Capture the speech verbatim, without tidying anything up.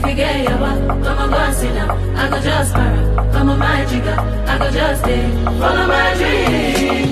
me get your back. Come on, go and sit down. I go just para. Come on, my jigger. I go just stay. Follow my dream.